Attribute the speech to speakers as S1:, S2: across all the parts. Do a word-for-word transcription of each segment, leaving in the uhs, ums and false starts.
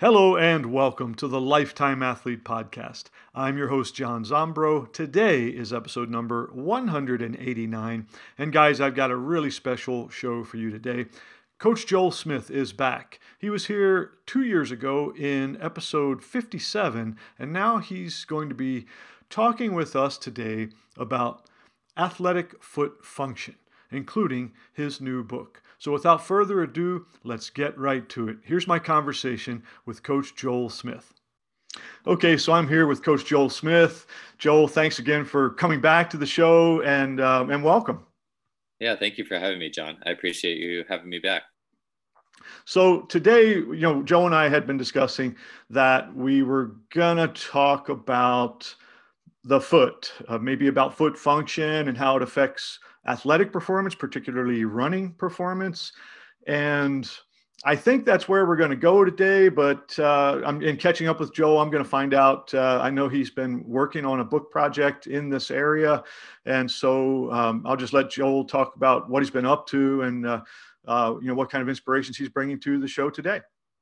S1: Hello and welcome to the Lifetime Athlete Podcast. I'm your host, John Zombro. Today is episode number one hundred eighty-nine. And guys, I've got a really special show for you today. Coach Joel Smith is back. He was here two years ago in episode fifty-seven, and now he's going to be talking with us today about athletic foot function, including his new book. So without further ado, let's get right to it. Here's my conversation with Coach Joel Smith. Okay, so I'm here with Coach Joel Smith. Joel, thanks again for coming back to the show and um, and welcome.
S2: Yeah, thank you for having me, John. I appreciate you having me back.
S1: So today, you know, Joe and I had been discussing that we were gonna talk about the foot, uh, maybe about foot function and how it affects athletic performance, particularly running performance. And I think that's where we're going to go today. But uh, I'm in catching up with Joe. I'm going to find out. Uh, I know he's been working on a book project in this area. And so um, I'll just let Joel talk about what he's been up to and, uh, uh, you know, what kind of inspirations he's bringing to the show today.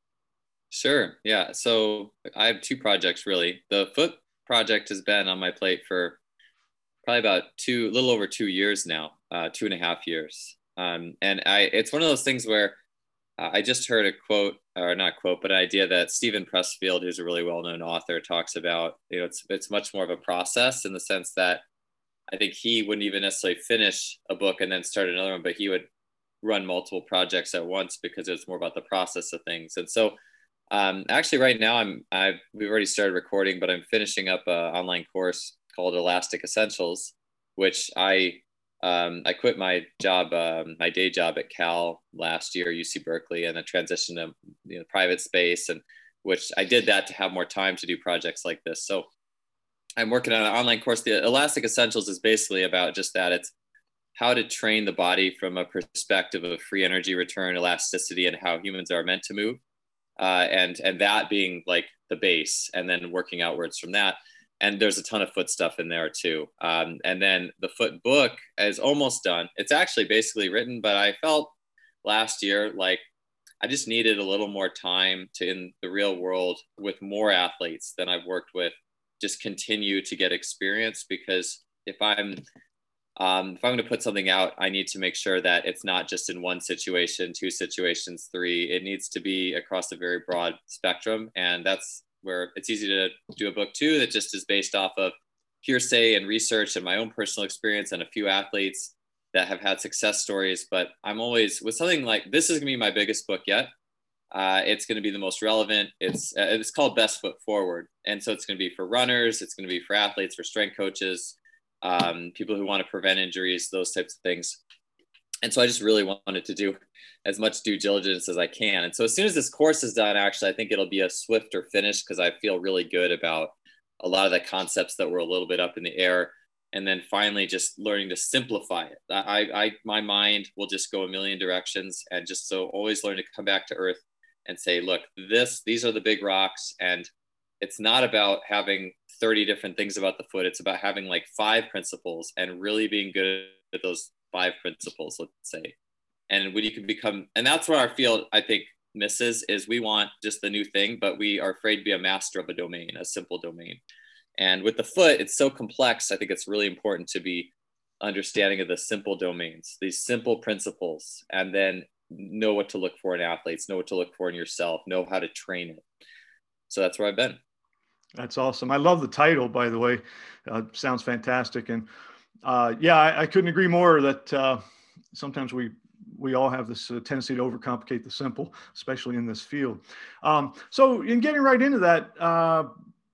S2: Sure. Yeah. So I have two projects, really. The foot project has been on my plate for probably about two, a little over two years now, uh, two and a half years. Um, and I, it's one of those things where uh, I just heard a quote, or not quote, but an idea that Stephen Pressfield, who's a really well-known author, talks about. You know, it's it's much more of a process in the sense that I think he wouldn't even necessarily finish a book and then start another one, but he would run multiple projects at once because it's more about the process of things. And so, um, actually, right now I'm I've we've already started recording, but I'm finishing up an online course called Elastic Essentials, which I um, I quit my job, um, my day job at Cal last year, U C Berkeley, and then transitioned to you know, private space, and which I did that to have more time to do projects like this. So I'm working on an online course. The Elastic Essentials is basically about just that. It's how to train the body from a perspective of free energy return, elasticity, and how humans are meant to move, uh, and and that being like the base, and then working outwards from that. And there's a ton of foot stuff in there too. Um, and then the foot book is almost done. It's actually basically written, but I felt last year like I just needed a little more time to, in the real world with more athletes than I've worked with, just continue to get experience. Because if I'm, um, if I'm going to put something out, I need to make sure that it's not just in one situation, two situations, three. It needs to be across a very broad spectrum. And that's where it's easy to do a book too that just is based off of hearsay and research and my own personal experience and a few athletes that have had success stories. But I'm always with something like this is gonna be my biggest book yet. Uh, it's gonna be the most relevant. It's uh, it's called Best Foot Forward, and so it's gonna be for runners. It's gonna be for athletes, for strength coaches, um, people who want to prevent injuries, those types of things. And so I just really wanted to do as much due diligence as I can. And so as soon as this course is done, actually, I think it'll be a swifter finish because I feel really good about a lot of the concepts that were a little bit up in the air. And then finally just learning to simplify it. I, I, my mind will just go a million directions, and just so always learn to come back to earth and say, look, this, these are the big rocks. And it's not about having thirty different things about the foot. It's about having like five principles and really being good at those five principles, let's say. And when you can become, and that's where our field, I think, misses, is we want just the new thing, but we are afraid to be a master of a domain, a simple domain. And with the foot, it's so complex. I think it's really important to be understanding of the simple domains, these simple principles, and then know what to look for in athletes, know what to look for in yourself, know how to train it. So that's where I've been.
S1: That's awesome. I love the title, by the way. Uh, sounds fantastic. And uh, yeah, I, I couldn't agree more that uh, sometimes we we all have this uh, tendency to overcomplicate the simple, especially in this field. Um, so in getting right into that, uh,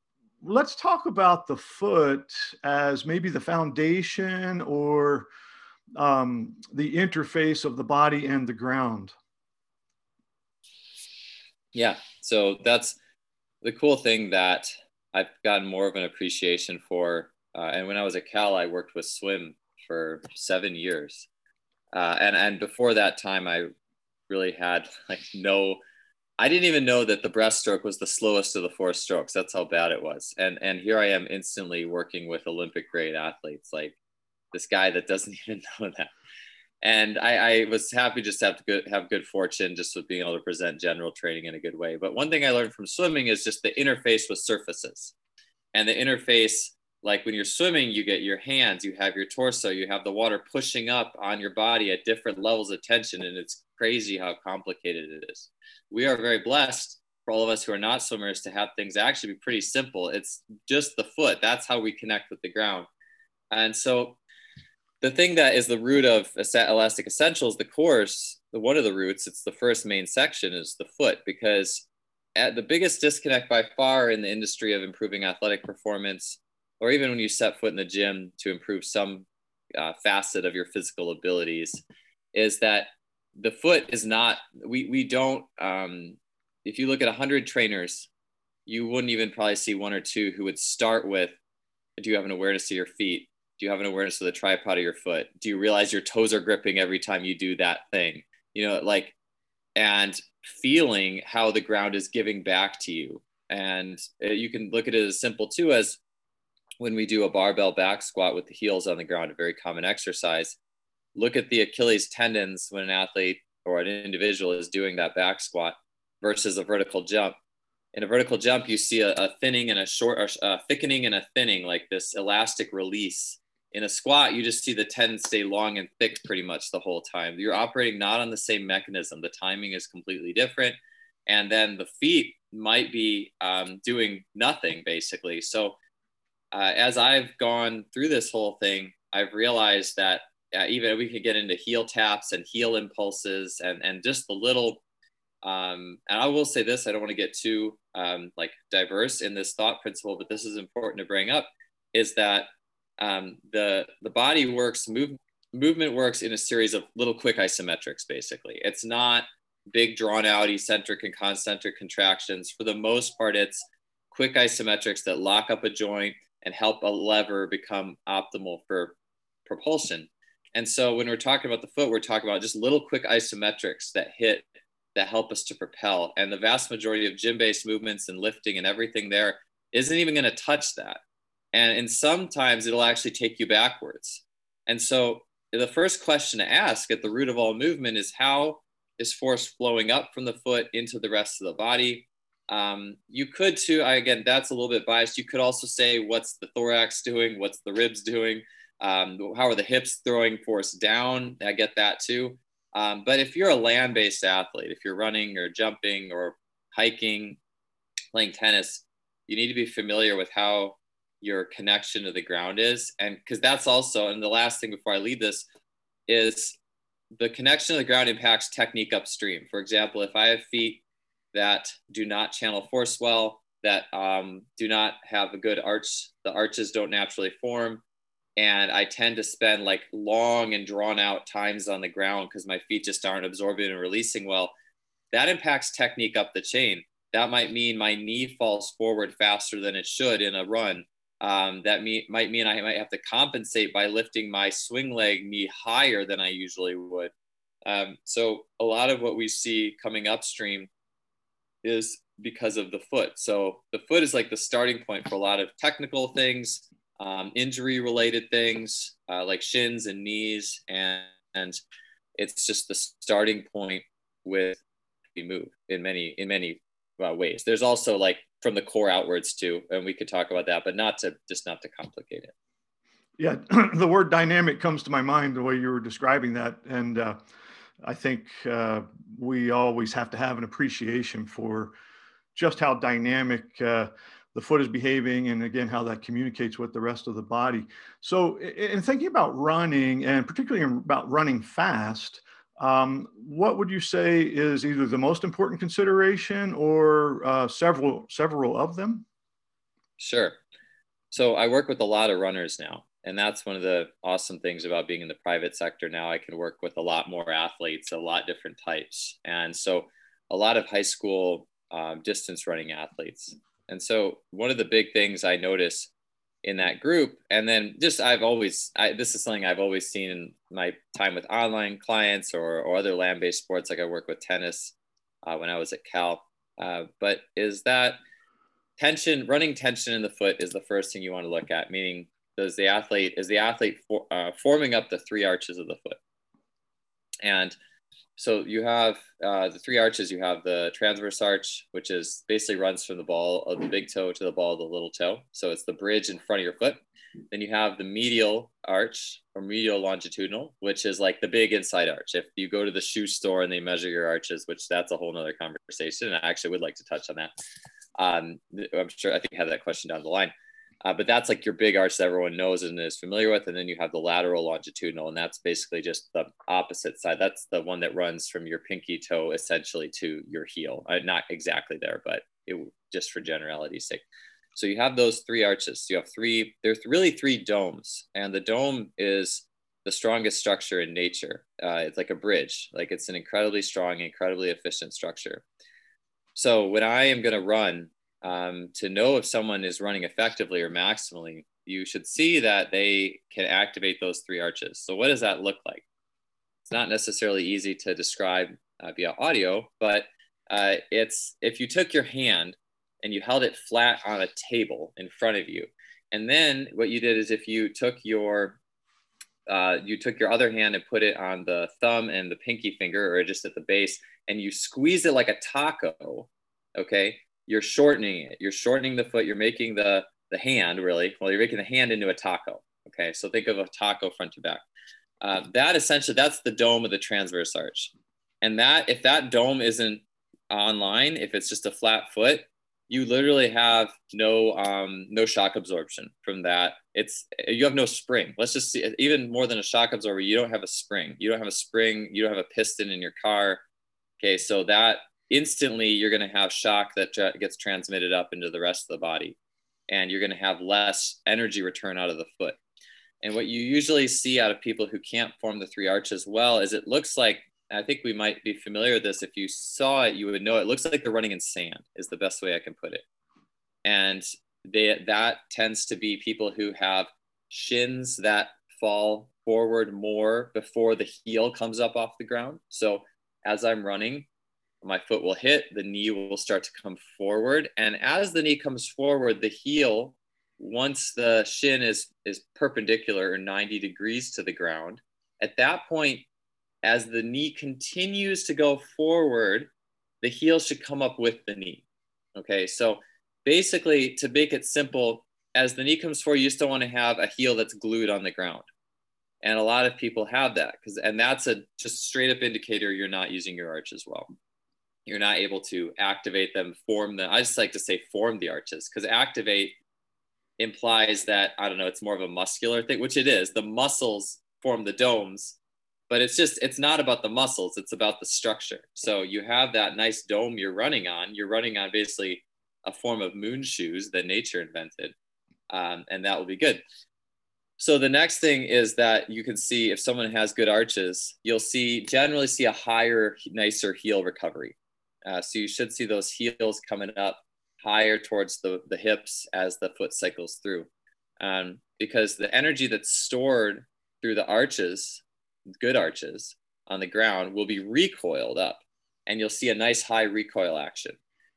S1: let's talk about the foot as maybe the foundation or um, the interface of the body and the ground.
S2: Yeah, so that's the cool thing that I've gotten more of an appreciation for. Uh, and when I was at Cal, I worked with swim for seven years. Uh, and, and before that time, I really had like no, I didn't even know that the breaststroke was the slowest of the four strokes. That's how bad it was. And, and here I am instantly working with Olympic grade athletes, like this guy that doesn't even know that. and I, I was happy just to have good have good fortune just with being able to present general training in a good way. But one thing I learned from swimming is just the interface with surfaces, and the interface, like when you're swimming, you get your hands, you have your torso, you have the water pushing up on your body at different levels of tension, and it's crazy how complicated it is. We are very blessed, for all of us who are not swimmers, to have things actually be pretty simple. It's just the foot. That's how we connect with the ground. And so the thing that is the root of Elastic Essentials, the course, the one of the roots, it's the first main section, is the foot, because at the biggest disconnect by far in the industry of improving athletic performance, or even when you set foot in the gym to improve some uh, facet of your physical abilities, is that the foot is not, we, we don't, um, if you look at one hundred trainers, you wouldn't even probably see one or two who would start with, do you have an awareness of your feet? Do you have an awareness of the tripod of your foot? Do you realize your toes are gripping every time you do that thing? You know, like, and feeling how the ground is giving back to you. And you can look at it as simple too as when we do a barbell back squat with the heels on the ground, a very common exercise. Look at the Achilles tendons when an athlete or an individual is doing that back squat versus a vertical jump. In a vertical jump, you see a, a thinning and a short, or a thickening and a thinning, like this elastic release. In a squat, you just see the tendons stay long and thick pretty much the whole time. You're operating not on the same mechanism. The timing is completely different. And then the feet might be um, doing nothing, basically. So uh, as I've gone through this whole thing, I've realized that uh, even we could get into heel taps and heel impulses and, and just the little, um, and I will say this, I don't want to get too um, like diverse in this thought principle, but this is important to bring up, is that Um, the the body works, move, movement works in a series of little quick isometrics, basically. It's not big drawn out eccentric and concentric contractions. For the most part, it's quick isometrics that lock up a joint and help a lever become optimal for propulsion. And so when we're talking about the foot, we're talking about just little quick isometrics that hit, that help us to propel. And the vast majority of gym-based movements and lifting and everything there isn't even going to touch that. And, and sometimes it'll actually take you backwards. And so the first question to ask at the root of all movement is, how is force flowing up from the foot into the rest of the body? Um, you could too, I, again, that's a little bit biased. You could also say, what's the thorax doing? What's the ribs doing? Um, how are the hips throwing force down? I get that too. Um, but if you're a land-based athlete, if you're running or jumping or hiking, playing tennis, you need to be familiar with how your connection to the ground is. And because that's also, and the last thing before I leave this, is the connection to the ground impacts technique upstream. For example, if I have feet that do not channel force well, that um, do not have a good arch, the arches don't naturally form, and I tend to spend like long and drawn out times on the ground because my feet just aren't absorbing and releasing well, that impacts technique up the chain. That might mean my knee falls forward faster than it should in a run. Um, that me, might mean I might have to compensate by lifting my swing leg knee higher than I usually would. Um, so a lot of what we see coming upstream is because of the foot. So the foot is like the starting point for a lot of technical things, um, injury related things uh, like shins and knees. And, and it's just the starting point with we move in many, in many uh, ways. There's also like from the core outwards too, and we could talk about that, but not to just not to complicate it.
S1: Yeah, the word dynamic comes to my mind the way you were describing that, and uh, I think uh, we always have to have an appreciation for just how dynamic uh, the foot is behaving, and again how that communicates with the rest of the body. So, in thinking about running, and particularly about running fast, Um, what would you say is either the most important consideration or uh, several several of them?
S2: Sure. So I work with a lot of runners now, and that's one of the awesome things about being in the private sector now. I can work with a lot more athletes, a lot different types, and so a lot of high school um, distance running athletes. And so one of the big things I notice in that group, and then just I've always I, this is something I've always seen in my time with online clients or, or other land-based sports, like I work with tennis uh, when I was at Cal, uh, but is that tension, running tension in the foot is the first thing you want to look at, meaning does the athlete is the athlete for, uh, forming up the three arches of the foot. And so you have uh, the three arches. You have the transverse arch, which is basically runs from the ball of the big toe to the ball of the little toe. So it's the bridge in front of your foot. Then you have the medial arch or medial longitudinal, which is like the big inside arch. If you go to the shoe store and they measure your arches, which that's a whole nother conversation. And I actually would like to touch on that. Um, I'm sure I think I have that question down the line. Uh, but that's like your big arch that everyone knows and is familiar with. And then you have the lateral longitudinal, and that's basically just the opposite side. That's the one that runs from your pinky toe essentially to your heel. Uh, not exactly there, but it just for generality's sake. So you have those three arches. You have three, there's really three domes, and the dome is the strongest structure in nature. Uh, it's like a bridge. Like it's an incredibly strong, incredibly efficient structure. So when I am going to run, Um, to know if someone is running effectively or maximally, you should see that they can activate those three arches. So what does that look like? It's not necessarily easy to describe uh, via audio, but uh, it's if you took your hand and you held it flat on a table in front of you, and then what you did is if you took your uh, you took your other hand and put it on the thumb and the pinky finger, or just at the base, and you squeeze it like a taco, okay? You're shortening it. You're shortening the foot. You're making the, the hand really, well, you're making the hand into a taco. Okay. So think of a taco front to back. Uh, that essentially, that's the dome of the transverse arch. And that, if that dome isn't online, if it's just a flat foot, you literally have no, um, no shock absorption from that. It's, you have no spring. Let's just see, even more than a shock absorber, you don't have a spring. You don't have a spring. You don't have a piston in your car. Okay. So that, instantly you're going to have shock that tra- gets transmitted up into the rest of the body, and you're going to have less energy return out of the foot. And what you usually see out of people who can't form the three arches well is it looks like, I think we might be familiar with this. If you saw it, you would know it looks like they're running in sand is the best way I can put it. And they, that tends to be people who have shins that fall forward more before the heel comes up off the ground. So as I'm running, my foot will hit, the knee will start to come forward. And as the knee comes forward, the heel, once the shin is, is perpendicular or ninety degrees to the ground, at that point, as the knee continues to go forward, the heel should come up with the knee. Okay, so basically, to make it simple, as the knee comes forward, you just don't want to have a heel that's glued on the ground. And a lot of people have that, because and that's a just straight up indicator you're not using your arches well. You're not able to activate them, form them. I just like to say form the arches, because activate implies that, I don't know, it's more of a muscular thing, which it is. The muscles form the domes, but it's just, it's not about the muscles. It's about the structure. So you have that nice dome you're running on. You're running on basically a form of moon shoes that nature invented. Um, and that will be good. So the next thing is that you can see if someone has good arches, you'll see generally see a higher, nicer heel recovery. Uh, so you should see those heels coming up higher towards the, the hips as the foot cycles through. Um, because the energy that's stored through the arches, good arches on the ground, will be recoiled up, and you'll see a nice high recoil action.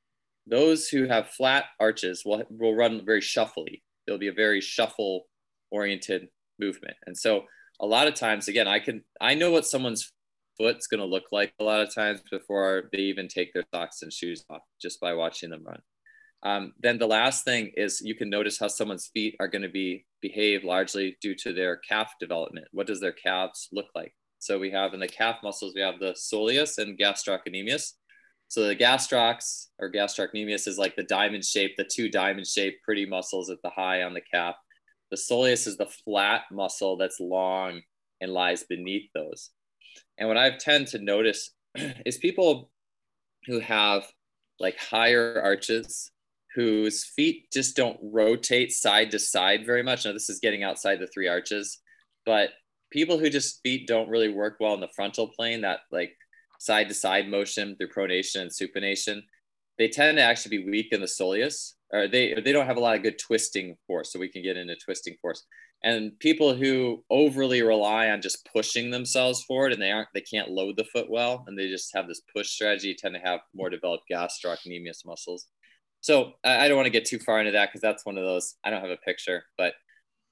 S2: Those who have flat arches will, will run very shuffly. There'll be a very shuffle oriented movement. And so a lot of times, again, I can, I know what someone's foot's going to look like a lot of times before they even take their socks and shoes off, just by watching them run. Um, then the last thing is you can notice how someone's feet are going to be behave largely due to their calf development. What does their calves look like? So we have in the calf muscles, we have the soleus and gastrocnemius. So the gastrocs or gastrocnemius is like the diamond shape, the two diamond shaped pretty muscles at the high on the calf. The soleus is the flat muscle that's long and lies beneath those. And what I tend to notice is people who have like higher arches, whose feet just don't rotate side to side very much. Now this is getting outside the three arches, but people who just feet don't really work well in the frontal plane, that like side to side motion through pronation and supination, they tend to actually be weak in the soleus, or they, they don't have a lot of good twisting force. So we can get into twisting force. And people who overly rely on just pushing themselves forward and they aren't, they can't load the foot well, and they just have this push strategy, tend to have more developed gastrocnemius muscles. So I don't want to get too far into that because that's one of those, I don't have a picture, but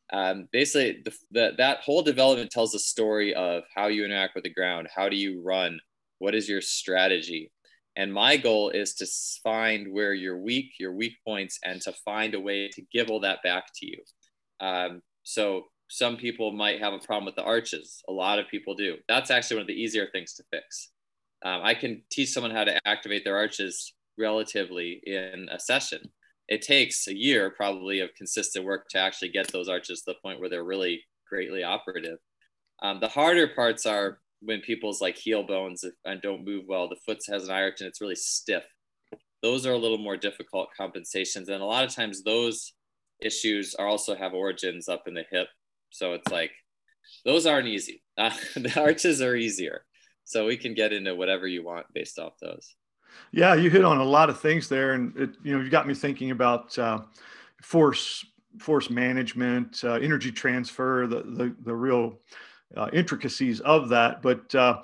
S2: Um, basically, the, the, that whole development tells a story of how you interact with the ground. How do you run? What is your strategy? And my goal is to find where you're weak, your weak points, and to find a way to give all that back to you. Um, so some people might have a problem with the arches. A lot of people do. That's actually one of the easier things to fix. Um, I can teach someone how to activate their arches relatively in a session. It takes a year probably of consistent work to actually get those arches to the point where they're really greatly operative. Um, the harder parts are when people's like heel bones and don't move well, the foot has an arch and it's really stiff. Those are a little more difficult compensations. And a lot of times those issues are also have origins up in the hip. So it's like, those aren't easy. Uh, the arches are easier. So we can get into whatever you want based off those.
S1: Yeah, you hit on a lot of things there, and it, you know, you got me thinking about uh, force force management, uh, energy transfer, the the, the real uh, intricacies of that. But uh,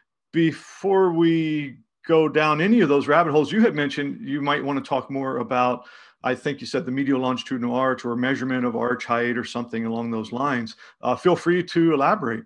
S1: before we go down any of those rabbit holes, you had mentioned you might want to talk more about. I think you said the medial longitudinal arch or measurement of arch height or something along those lines. Uh, feel free to elaborate.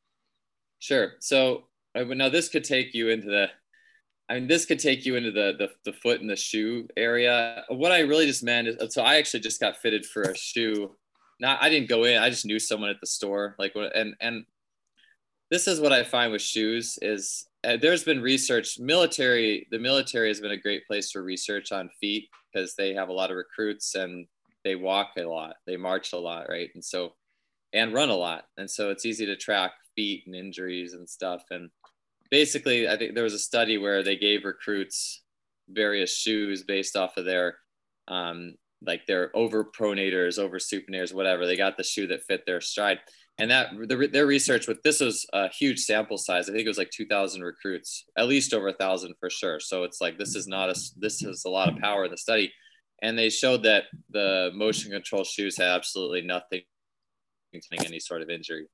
S2: Sure. So uh, now this could take you into the I mean, this could take you into the, the the foot and the shoe area. What I really just meant is, so I actually just got fitted for a shoe. Not, I didn't go in. I just knew someone at the store. Like, and and this is what I find with shoes is uh, there's been research. Military, the military has been a great place for research on feet because they have a lot of recruits and they walk a lot, they march a lot, right? And so, and run a lot, and so it's easy to track feet and injuries and stuff. And basically, I think there was a study where they gave recruits various shoes based off of their, um, like their overpronators, over supinators, whatever. They got the shoe that fit their stride. And that the, their research with this was a huge sample size. I think it was like two thousand recruits, at least over a thousand for sure. So it's like, this is not a, this is a lot of power in the study. And they showed that the motion control shoes had absolutely nothing to any sort of injury.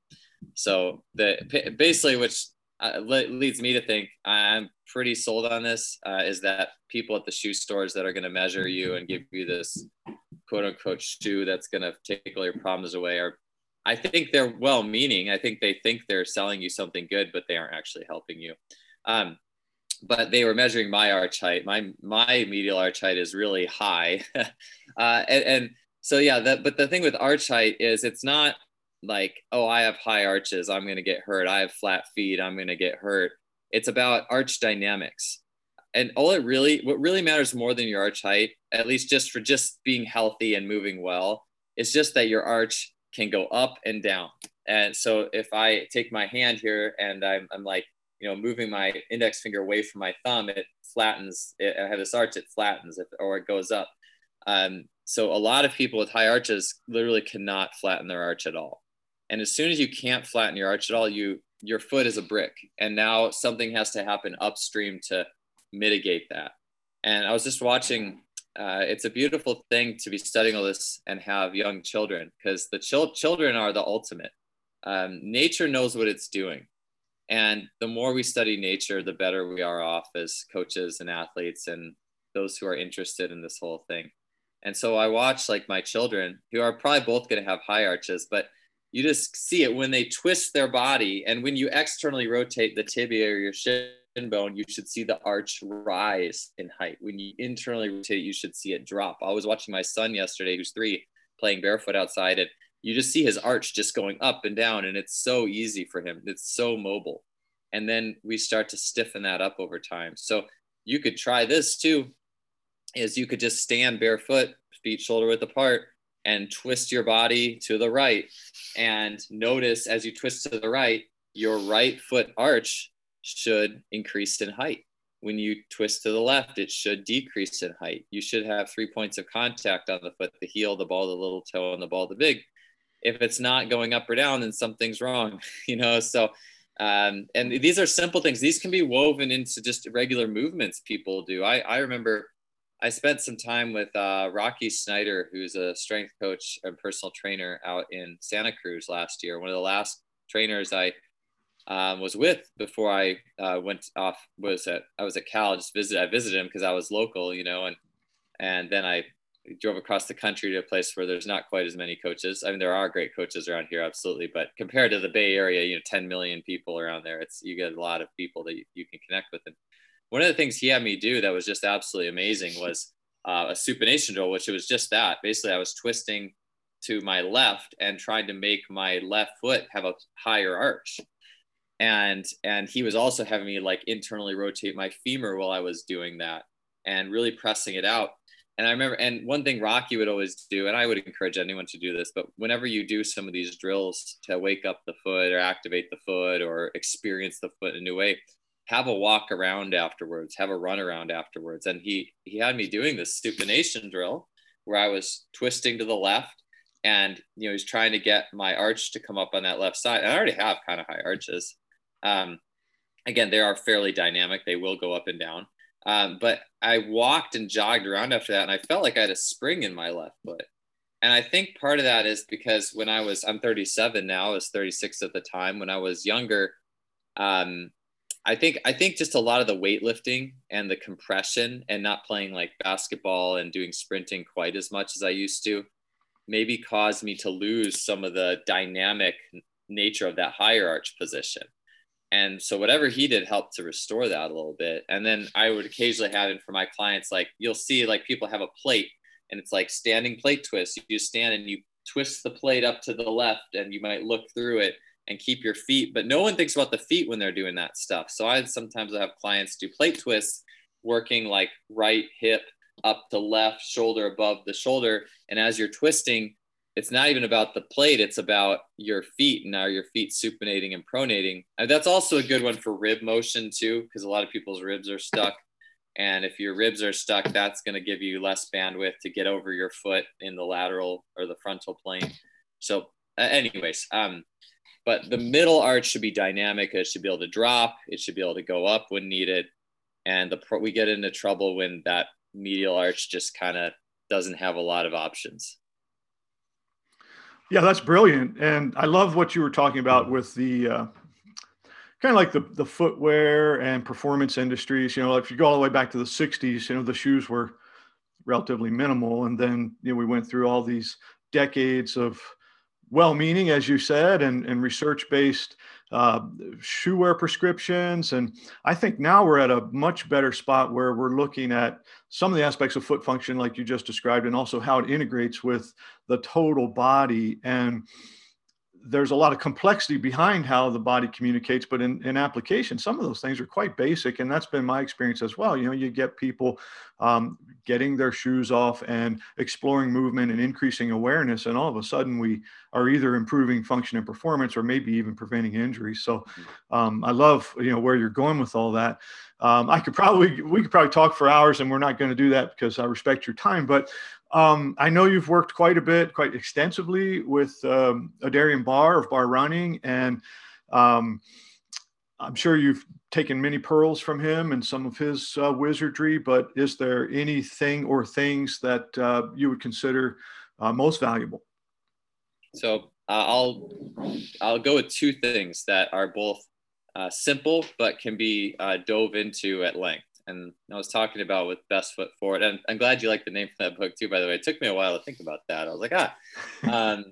S2: So the basically, which Uh, leads me to think I'm pretty sold on this uh, is that people at the shoe stores that are going to measure you and give you this quote unquote shoe that's going to take all your problems away are, I think they're well meaning. I think they think they're selling you something good, but they aren't actually helping you. Um, but they were measuring my arch height. My, my medial arch height is really high. uh, and, and so, yeah, that, but the thing with arch height is it's not like, oh, I have high arches, I'm going to get hurt. I have flat feet, I'm going to get hurt. It's about arch dynamics. And all it really, what really matters more than your arch height, at least just for just being healthy and moving well, is just that your arch can go up and down. And so if I take my hand here and I'm, I'm like, you know, moving my index finger away from my thumb, it flattens. It, I have this arch, it flattens if, or it goes up. Um, so a lot of people with high arches literally cannot flatten their arch at all. And as soon as you can't flatten your arch at all, you your foot is a brick. And now something has to happen upstream to mitigate that. And I was just watching, uh, it's a beautiful thing to be studying all this and have young children, because the chil- children are the ultimate. Um, nature knows what it's doing. And the more we study nature, the better we are off as coaches and athletes and those who are interested in this whole thing. And so I watch like my children, who are probably both going to have high arches, but you just see it when they twist their body. And when you externally rotate the tibia or your shin bone, you should see the arch rise in height. When you internally rotate it, you should see it drop. I was watching my son yesterday, who's three, playing barefoot outside, and you just see his arch just going up and down. And it's so easy for him. It's so mobile. And then we start to stiffen that up over time. So you could try this too, is you could just stand barefoot, feet shoulder width apart, and twist your body to the right, and notice as you twist to the right, your right foot arch should increase in height. When you twist to the left, it should decrease in height. You should have three points of contact on the foot, the heel, the ball, the little toe, and the ball, the big. If it's not going up or down, then something's wrong, you know? So, um, and these are simple things. These can be woven into just regular movements people do. I, I remember I spent some time with uh, Rocky Snyder, who's a strength coach and personal trainer out in Santa Cruz last year. One of the last trainers I um, was with before I uh, went off was at I was at Cal. Just visit I visited him because I was local, you know, and and then I drove across the country to a place where there's not quite as many coaches. I mean, there are great coaches around here, absolutely, but compared to the Bay Area, you know, ten million people around there, it's, you get a lot of people that you, you can connect with. And one of the things he had me do that was just absolutely amazing was uh, a supination drill, which it was just that. Basically, I was twisting to my left and trying to make my left foot have a higher arch. And, and he was also having me like internally rotate my femur while I was doing that and really pressing it out. And I remember, and one thing Rocky would always do, and I would encourage anyone to do this, but whenever you do some of these drills to wake up the foot or activate the foot or experience the foot in a new way, have a walk around afterwards, have a run around afterwards. And he, he had me doing this supination drill where I was twisting to the left and, you know, he's trying to get my arch to come up on that left side. And I already have kind of high arches. Um, again, they are fairly dynamic. They will go up and down. Um, but I walked and jogged around after that and I felt like I had a spring in my left foot. And I think part of that is because when I was, I'm thirty-seven now, I was thirty-six at the time. When I was younger, um, I think, I think just a lot of the weightlifting and the compression and not playing like basketball and doing sprinting quite as much as I used to maybe caused me to lose some of the dynamic nature of that higher arch position. And so whatever he did helped to restore that a little bit. And then I would occasionally have it for my clients, like you'll see like people have a plate and it's like standing plate twist. You just stand and you twist the plate up to the left and you might look through it and keep your feet, but no one thinks about the feet when they're doing that stuff. So I sometimes I have clients do plate twists, working like right hip up to left, shoulder above the shoulder. And as you're twisting, it's not even about the plate. It's about your feet. And now your feet supinating and pronating. And that's also a good one for rib motion too, because a lot of people's ribs are stuck. And if your ribs are stuck, that's going to give you less bandwidth to get over your foot in the lateral or the frontal plane. So uh, anyways, um, but the middle arch should be dynamic. It should be able to drop. It should be able to go up when needed. And the pro- we get into trouble when that medial arch just kind of doesn't have a lot of options.
S1: Yeah, that's brilliant. And I love what you were talking about with the uh, kind of like the, the footwear and performance industries. You know, if you go all the way back to the sixties, you know, the shoes were relatively minimal. And then, you know, we went through all these decades of well-meaning, as you said, and, and research-based uh, shoe wear prescriptions. And I think now we're at a much better spot where we're looking at some of the aspects of foot function, like you just described, and also how it integrates with the total body. And there's a lot of complexity behind how the body communicates, but in, in application, some of those things are quite basic. And that's been my experience as well. You know, you get people um, getting their shoes off and exploring movement and increasing awareness. And all of a sudden we are either improving function and performance or maybe even preventing injury. So um, I love, you know, where you're going with all that. Um, I could probably, we could probably talk for hours, and we're not going to do that because I respect your time, but Um, I know you've worked quite a bit, quite extensively with um, Adarian Barr of Barr Running, and um, I'm sure you've taken many pearls from him and some of his uh, wizardry, but is there anything or things that uh, you would consider uh, most valuable?
S2: So uh, I'll, I'll go with two things that are both uh, simple, but can be uh, dove into at length. And I was talking about with Best Foot Forward, and I'm glad you like the name for that book too, by the way. It took me a while to think about that. I was like, ah. Um,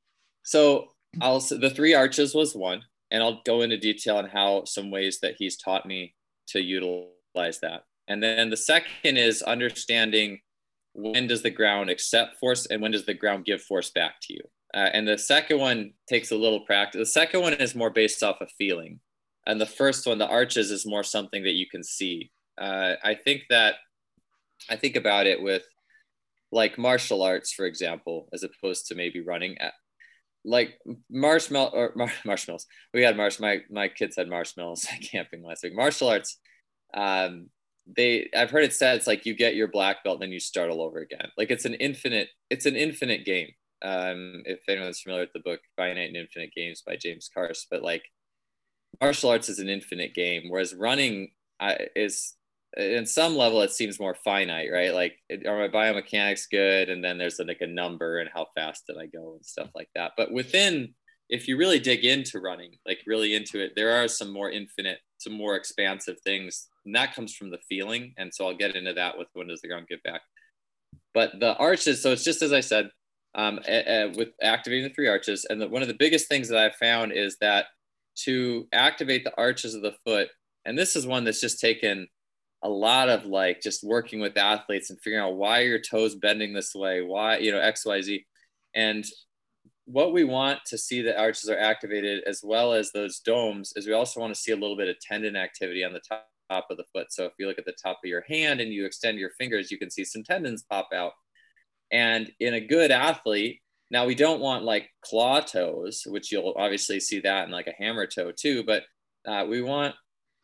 S2: so I'll, the three arches was one, and I'll go into detail on how some ways that he's taught me to utilize that. And then the second is understanding when does the ground accept force and when does the ground give force back to you. Uh, and the second one takes a little practice. The second one is more based off of feeling. And the first one, the arches, is more something that you can see. Uh, I think that I think about it with like martial arts, for example, as opposed to maybe running at like marshmallow or mar- marshmallows. We had marsh. My, my kids had marshmallows at camping last week. Martial arts. Um, they, I've heard it said, it's like you get your black belt and then you start all over again. Like it's an infinite, it's an infinite game. Um, if anyone's familiar with the book Finite and Infinite Games by James Carse, but like martial arts is an infinite game, whereas running uh, is, in some level it seems more finite, right? Like, are my biomechanics good? And then there's like a number and how fast did I go and stuff like that. But within, if you really dig into running, like really into it, there are some more infinite, some more expansive things. And that comes from the feeling. And so I'll get into that with when does the ground give back. But the arches, so it's just as I said, um, a, a, with activating the three arches. And the, one of the biggest things that I've found is that to activate the arches of the foot, and this is one that's just taken a lot of like just working with athletes and figuring out why are your toes bending this way, why, you know, X, Y, Z. And what we want to see the arches are activated as well as those domes is we also want to see a little bit of tendon activity on the top top of the foot. So if you look at the top of your hand and you extend your fingers, you can see some tendons pop out. And in a good athlete, now we don't want like claw toes, which you'll obviously see that in like a hammer toe too, but uh, we want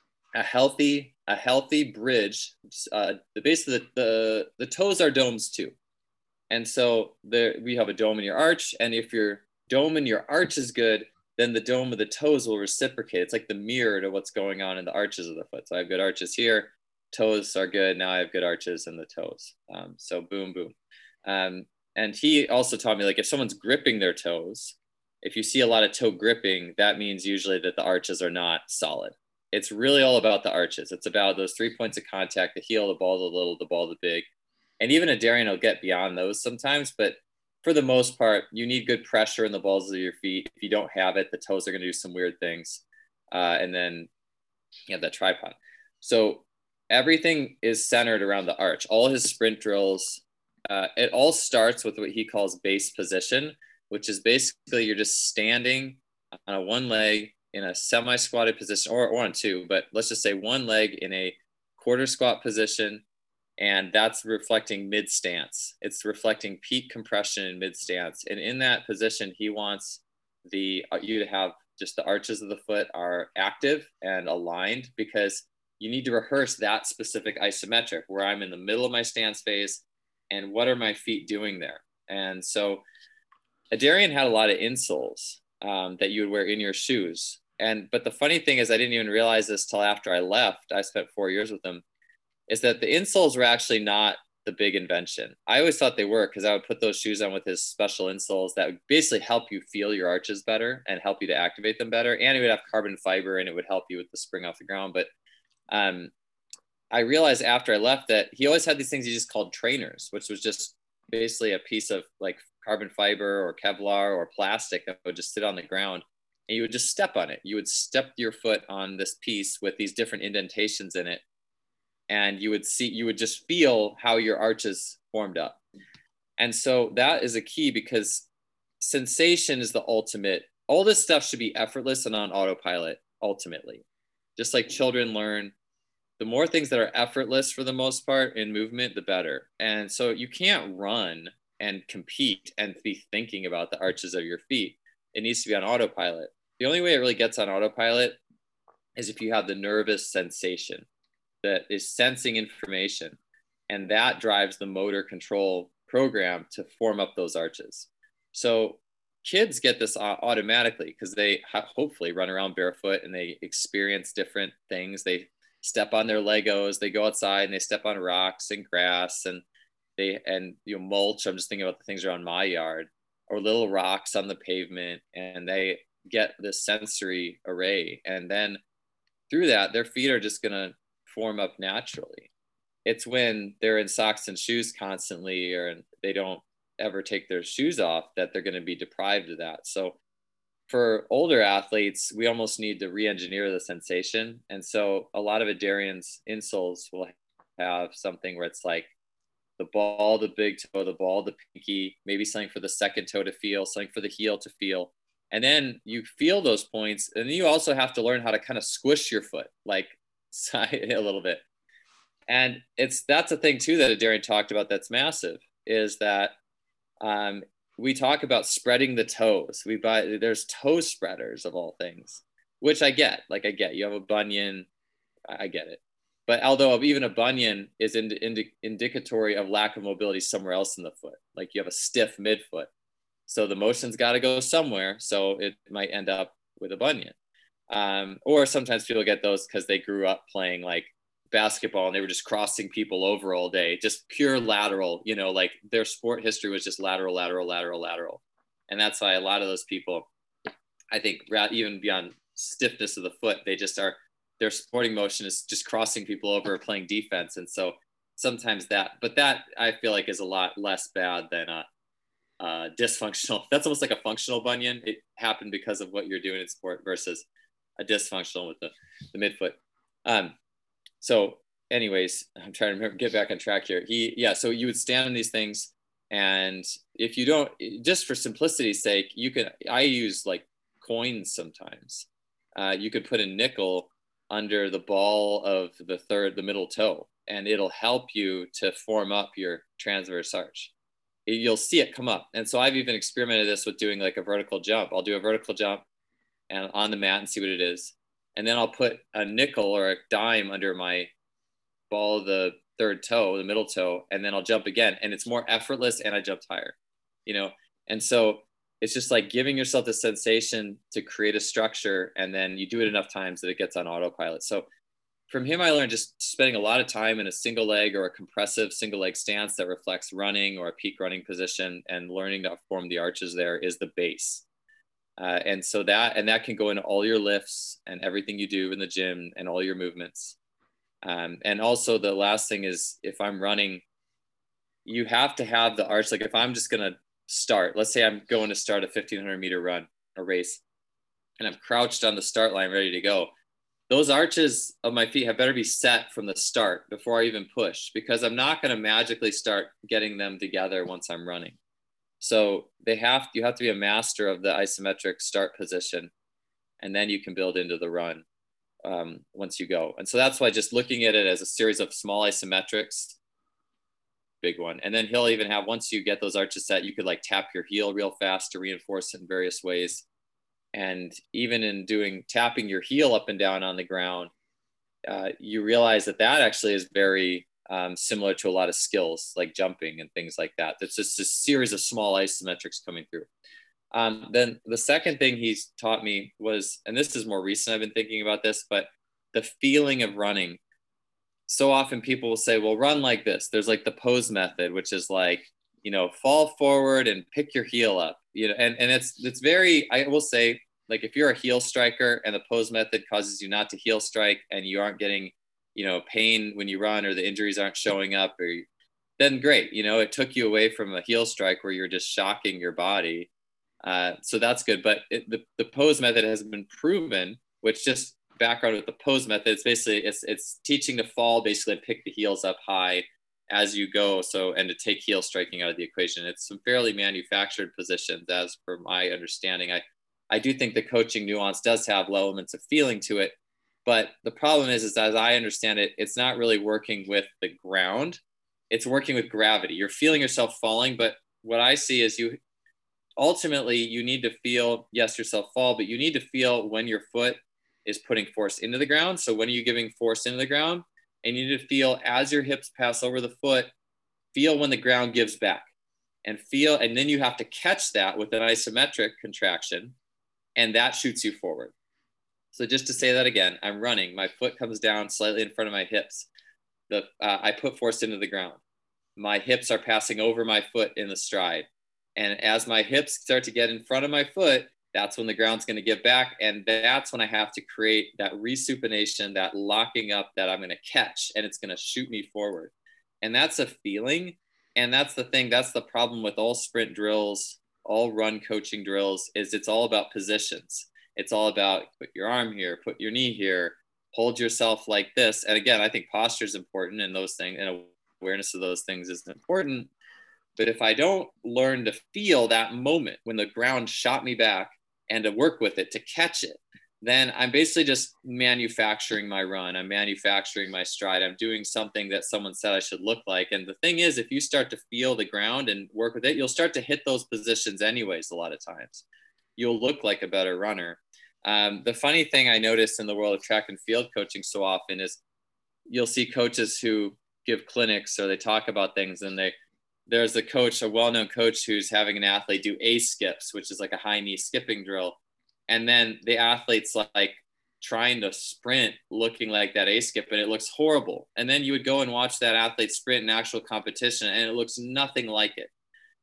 S2: a healthy, a healthy bridge. Uh, the base of the, the, the toes are domes too. And so there, we have a dome in your arch. And if your dome in your arch is good, then the dome of the toes will reciprocate. It's like the mirror to what's going on in the arches of the foot. So I have good arches here, toes are good. Now I have good arches in the toes. Um, so boom, boom. Um, and he also taught me, like, if someone's gripping their toes, if you see a lot of toe gripping, that means usually that the arches are not solid. It's really all about the arches. It's about those three points of contact, the heel, the ball, the little, the ball, the big. And even a Darien will get beyond those sometimes, but for the most part, you need good pressure in the balls of your feet. If you don't have it, the toes are going to do some weird things. Uh, and then you have that tripod. So everything is centered around the arch. All his sprint drills, uh, it all starts with what he calls base position, which is basically you're just standing on a one leg in a semi-squatted position, or, or on two, but let's just say one leg in a quarter squat position. And that's reflecting mid stance. It's reflecting peak compression in mid stance. And in that position, he wants the uh, you to have just the arches of the foot are active and aligned, because you need to rehearse that specific isometric where I'm in the middle of my stance phase and what are my feet doing there. And so Adarian had a lot of insoles um, that you would wear in your shoes. And but the funny thing is, I didn't even realize this till after I left. I spent four years with him. Is that the insoles were actually not the big invention. I always thought they were, because I would put those shoes on with his special insoles that would basically help you feel your arches better and help you to activate them better. And it would have carbon fiber and it would help you with the spring off the ground. But um, I realized after I left that he always had these things he just called trainers, which was just basically a piece of like carbon fiber or Kevlar or plastic that would just sit on the ground. And you would just step on it. You would step your foot on this piece with these different indentations in it. And you would see, you would just feel how your arches formed up. And so that is a key, because sensation is the ultimate. All this stuff should be effortless and on autopilot, ultimately. Just like children learn, the more things that are effortless for the most part in movement, the better. And so you can't run and compete and be thinking about the arches of your feet. It needs to be on autopilot. The only way it really gets on autopilot is if you have the nervous sensation that is sensing information, and that drives the motor control program to form up those arches. So kids get this automatically because they hopefully run around barefoot and they experience different things. They step on their Legos, they go outside and they step on rocks and grass and they, and you know, mulch. I'm just thinking about the things around my yard, or little rocks on the pavement, and they get this sensory array. And then through that, their feet are just going to form up naturally. It's when they're in socks and shoes constantly, or they don't ever take their shoes off, that they're going to be deprived of that. So for older athletes, we almost need to re-engineer the sensation. And so a lot of Adarian's insoles will have something where it's like the ball, the big toe, the ball, the pinky, maybe something for the second toe to feel, something for the heel to feel. And then you feel those points. And then you also have to learn how to kind of squish your foot, like side a little bit. And it's that's a thing too that Adarian talked about that's massive, is that um, we talk about spreading the toes. We buy, there's toe spreaders of all things, which I get. Like I get, you have a bunion, I get it. But although even a bunion is ind- ind- indicatory of lack of mobility somewhere else in the foot, like you have a stiff midfoot. So the motion's got to go somewhere. So it might end up with a bunion. Um, or sometimes people get those because they grew up playing like basketball and they were just crossing people over all day, just pure lateral, you know, like their sport history was just lateral, lateral, lateral, lateral. And that's why a lot of those people, I think, even beyond stiffness of the foot, they just are, their sporting motion is just crossing people over or playing defense. And so sometimes that, but that I feel like is a lot less bad than a, a dysfunctional. That's almost like a functional bunion. It happened because of what you're doing in sport versus a dysfunctional with the, the midfoot. Um, so anyways, I'm trying to remember, get back on track here. He, yeah. So you would stand on these things, and if you don't, just for simplicity's sake, you can, I use like coins sometimes. Uh, you could put a nickel under the ball of the third, the middle toe, and it'll help you to form up your transverse arch. You'll see it come up. And so I've even experimented this with doing like a vertical jump. I'll do a vertical jump and on the mat and see what it is. And then I'll put a nickel or a dime under my ball of the third toe, the middle toe, and then I'll jump again. And it's more effortless and I jumped higher, you know? And so it's just like giving yourself the sensation to create a structure, and then you do it enough times that it gets on autopilot. So from him, I learned just spending a lot of time in a single leg or a compressive single leg stance that reflects running or a peak running position, and learning to form the arches there is the base. Uh, and so that, and that can go into all your lifts and everything you do in the gym and all your movements. Um, and also the last thing is, if I'm running, you have to have the arch. Like if I'm just going to start, let's say I'm going to start a fifteen hundred meter run, a race, and I'm crouched on the start line, ready to go. Those arches of my feet have better be set from the start before I even push, because I'm not going to magically start getting them together once I'm running. So they have, you have to be a master of the isometric start position, and then you can build into the run um, once you go. And so that's why just looking at it as a series of small isometrics, big one. And then he'll even have, once you get those arches set, you could like tap your heel real fast to reinforce it in various ways. And even in doing tapping your heel up and down on the ground, uh, you realize that that actually is very um, similar to a lot of skills like jumping and things like that. That's just a series of small isometrics coming through. Um, then the second thing he's taught me was, and this is more recent, I've been thinking about this, but the feeling of running. So often people will say, well, run like this. There's like the pose method, which is like, you know, fall forward and pick your heel up, you know, and, and it's, it's very, I will say, like if you're a heel striker and the pose method causes you not to heel strike and you aren't getting, you know, pain when you run, or the injuries aren't showing up, or then great. You know, it took you away from a heel strike where you're just shocking your body. Uh, so that's good. But it, the, the pose method has been proven, which just background with the pose method, it's basically, it's, it's teaching to fall, basically pick the heels up high as you go. So, and to take heel striking out of the equation. It's some fairly manufactured positions, as per my understanding. I, I do think the coaching nuance does have elements of feeling to it, but the problem is, is as I understand it, it's not really working with the ground. It's working with gravity. You're feeling yourself falling, but what I see is you, ultimately you need to feel, yes, yourself fall, but you need to feel when your foot is putting force into the ground. So when are you giving force into the ground? And you need to feel as your hips pass over the foot, feel when the ground gives back, and feel, and then you have to catch that with an isometric contraction, and that shoots you forward. So just to say that again, I'm running, my foot comes down slightly in front of my hips. The, uh, I put force into the ground. My hips are passing over my foot in the stride. And as my hips start to get in front of my foot, that's when the ground's going to give back. And that's when I have to create that resupination, that locking up that I'm going to catch, and it's going to shoot me forward. And that's a feeling. And that's the thing. That's the problem with all sprint drills, all run coaching drills, is it's all about positions. It's all about put your arm here, put your knee here, hold yourself like this. And again, I think posture is important, and those things, and awareness of those things is important. But if I don't learn to feel that moment when the ground shot me back and to work with it, to catch it, then I'm basically just manufacturing my run. I'm manufacturing my stride. I'm doing something that someone said I should look like. And the thing is, if you start to feel the ground and work with it, you'll start to hit those positions anyways. A lot of times you'll look like a better runner. Um, the funny thing I noticed in the world of track and field coaching so often is you'll see coaches who give clinics or they talk about things, and they, there's a coach, a well-known coach, who's having an athlete do A skips, which is like a high knee skipping drill. And then the athlete's like trying to sprint looking like that A skip, and it looks horrible. And then you would go and watch that athlete sprint in actual competition, and it looks nothing like it.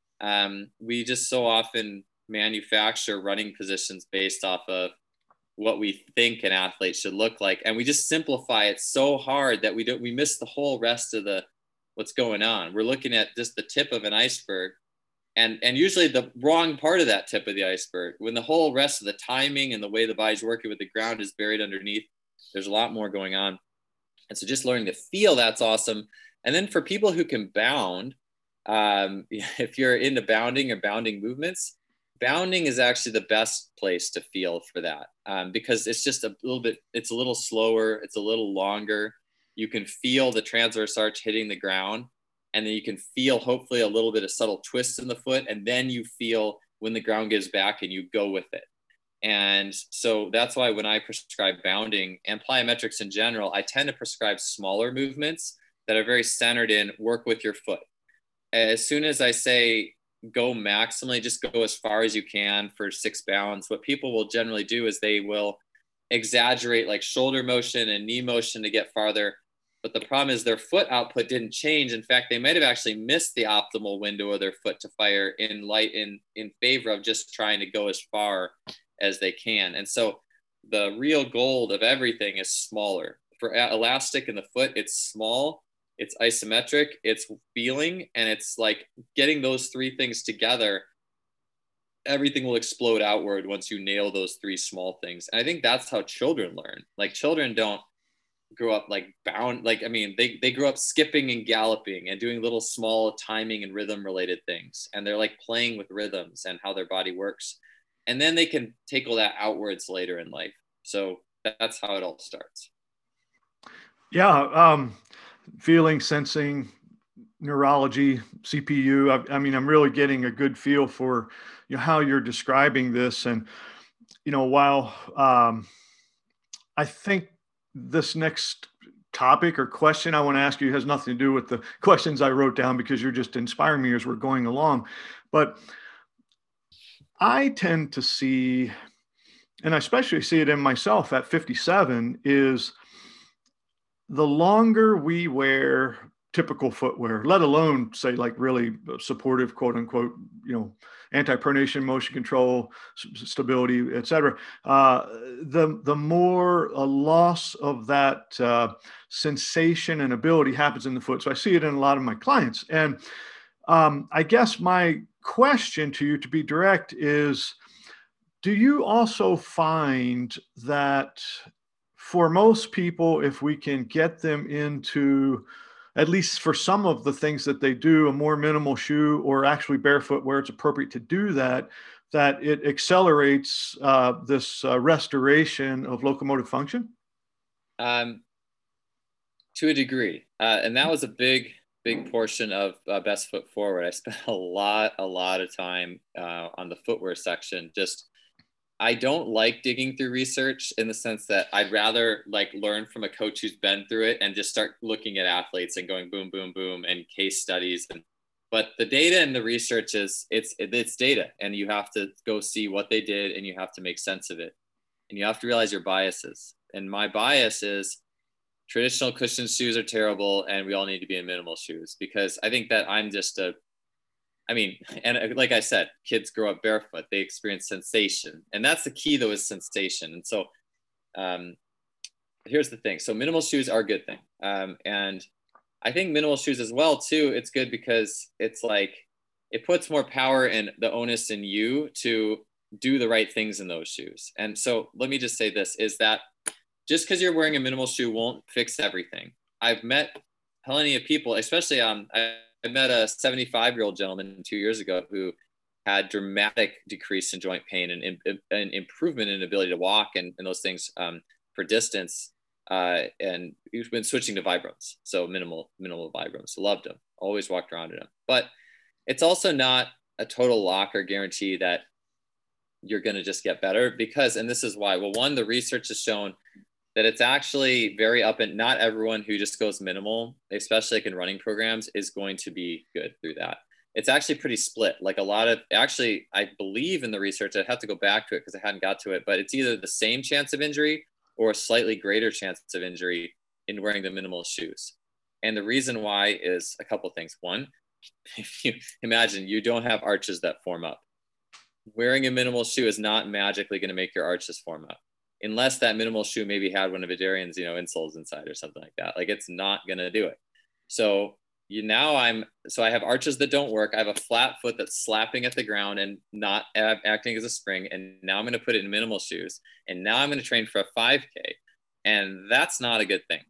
S2: Um, we just so often manufacture running positions based off of what we think an athlete should look like. And we just simplify it so hard that we don't, we miss the whole rest of the what's going on. We're looking at just the tip of an iceberg, and and usually the wrong part of that tip of the iceberg, when the whole rest of the timing and the way the body's working with the ground is buried underneath. There's a lot more going on. And so just learning to feel, that's awesome. And then for people who can bound, um, if you're into bounding or bounding movements, bounding is actually the best place to feel for that, um, because it's just a little bit, it's a little slower, it's a little longer. You can feel the transverse arch hitting the ground, and then you can feel hopefully a little bit of subtle twists in the foot, and then you feel when the ground gives back and you go with it. And so that's why when I prescribe bounding and plyometrics in general, I tend to prescribe smaller movements that are very centered in work with your foot. As soon as I say go maximally, just go as far as you can for six bounds, what people will generally do is they will exaggerate like shoulder motion and knee motion to get farther. But the problem is their foot output didn't change. In fact, they might have actually missed the optimal window of their foot to fire in light in, in favor of just trying to go as far as they can. And so the real goal of everything is smaller. For elastic in the foot, it's small, it's isometric, it's feeling, and it's like getting those three things together. Everything will explode outward once you nail those three small things. And I think that's how children learn. Like children don't grow up like bound, like, I mean, they, they grew up skipping and galloping and doing little small timing and rhythm related things. And they're like playing with rhythms and how their body works. And then they can tackle that outwards later in life. So that's how it all starts.
S1: Yeah. Um, feeling, sensing, neurology, C P U. I, I mean, I'm really getting a good feel for, you know, how you're describing this. And, you know, while um, I think this next topic or question I want to ask you has nothing to do with the questions I wrote down, because you're just inspiring me as we're going along. But I tend to see, and I especially see it in myself at fifty-seven, is the longer we wear typical footwear, let alone say like really supportive, quote unquote, you know, anti-pronation, motion control, stability, et cetera, uh, the, the more a loss of that uh, sensation and ability happens in the foot. So I see it in a lot of my clients. And um, I guess my question to you, to be direct, is, do you also find that for most people, if we can get them into, at least for some of the things that they do, a more minimal shoe or actually barefoot where it's appropriate to do that, that it accelerates uh, this uh, restoration of locomotive function?
S2: Um, to a degree. Uh, and that was a big, big portion of uh, Best Foot Forward. I spent a lot, a lot of time uh, on the footwear section. Just, I don't like digging through research in the sense that I'd rather like learn from a coach who's been through it and just start looking at athletes and going boom, boom, boom, and case studies. And, but the data and the research is, it's, it's data, and you have to go see what they did and you have to make sense of it. And you have to realize your biases. And my bias is traditional cushion shoes are terrible and we all need to be in minimal shoes, because I think that I'm just a, I mean, and like I said, kids grow up barefoot, they experience sensation. And that's the key though, is sensation. And so um, here's the thing. So minimal shoes are a good thing. Um, and I think minimal shoes as well too, it's good because it's like, it puts more power and the onus in you to do the right things in those shoes. And so let me just say this, is that just because you're wearing a minimal shoe won't fix everything. I've met plenty of people, especially um, I, I met a seventy-five year old gentleman two years ago who had dramatic decrease in joint pain and an improvement in ability to walk and, and those things um, for distance. Uh, and he's been switching to Vibrams. So minimal, minimal Vibrams. Loved them. Always walked around in them. But it's also not a total lock or guarantee that you're going to just get better, because, and this is why, well, one, the research has shown that it's actually very up, and not everyone who just goes minimal, especially like in running programs, is going to be good through that. It's actually pretty split. Like a lot of, actually, I believe in the research, I'd have to go back to it because I hadn't got to it, but it's either the same chance of injury or a slightly greater chance of injury in wearing the minimal shoes. And the reason why is a couple of things. One, if you imagine you don't have arches that form up, wearing a minimal shoe is not magically going to make your arches form up, unless that minimal shoe maybe had one of Adarian's, you know, insoles inside or something like that. Like it's not going to do it. So you now I'm, so I have arches that don't work. I have a flat foot that's slapping at the ground and not a- acting as a spring. And now I'm going to put it in minimal shoes. And now I'm going to train for a five K. And that's not a good thing.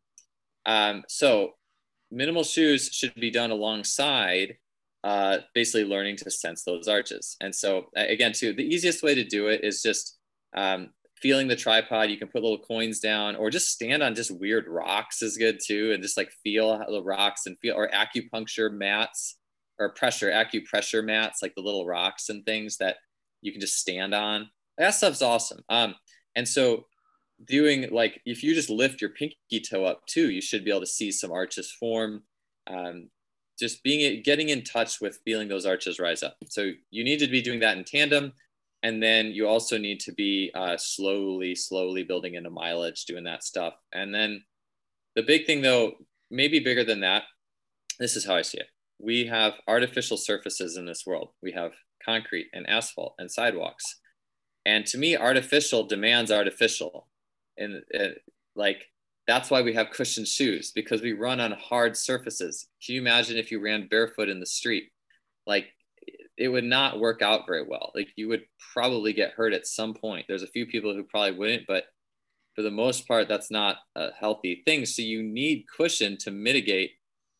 S2: Um, so minimal shoes should be done alongside uh, basically learning to sense those arches. And so again, too, the easiest way to do it is just um, feeling the tripod. You can put little coins down or just stand on just weird rocks is good too. And just like feel the rocks and feel, or acupuncture mats or pressure, acupressure mats, like the little rocks and things that you can just stand on. That stuff's awesome. Um, and so doing like, if you just lift your pinky toe up too, you should be able to see some arches form. Um, just being, getting in touch with feeling those arches rise up. So you need to be doing that in tandem. And then you also need to be uh, slowly, slowly building into mileage, doing that stuff. And then the big thing though, maybe bigger than that, this is how I see it. We have artificial surfaces in this world. We have concrete and asphalt and sidewalks. And to me, artificial demands artificial. And uh, like, that's why we have cushioned shoes, because we run on hard surfaces. Can you imagine if you ran barefoot in the street? Like, it would not work out very well. Like, you would probably get hurt at some point. There's a few people who probably wouldn't, but for the most part, that's not a healthy thing. So you need cushion to mitigate